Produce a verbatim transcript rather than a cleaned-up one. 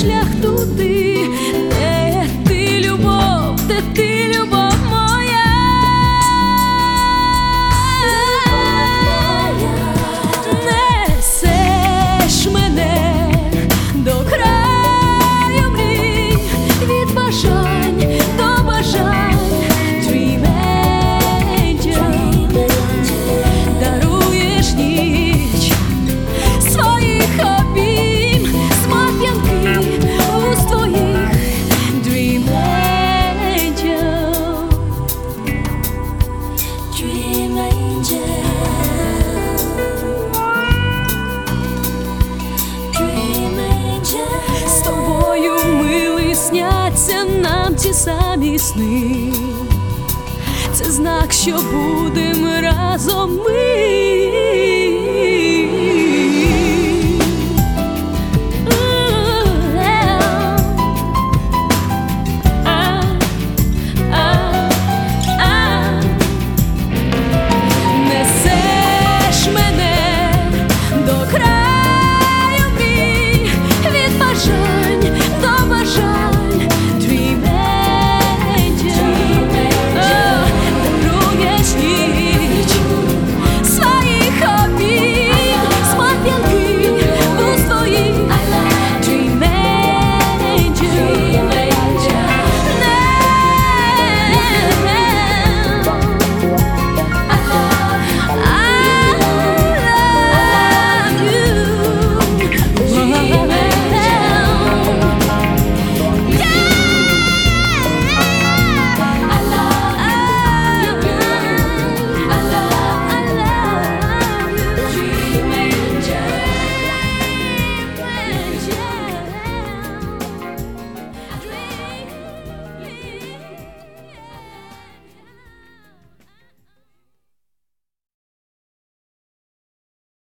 шлях туди, де ти любов, де ти любов моя. Несеш мене до краю мрій, від бажань до бажань. Dream Angel, даруєш ніч своїх обійм, смак п'янки уст твоїх. Dream Angel, Dream Angel, Dream Angel. З тобою, милий, сняться нам ті самі сни. Це знак, що будем разом ми.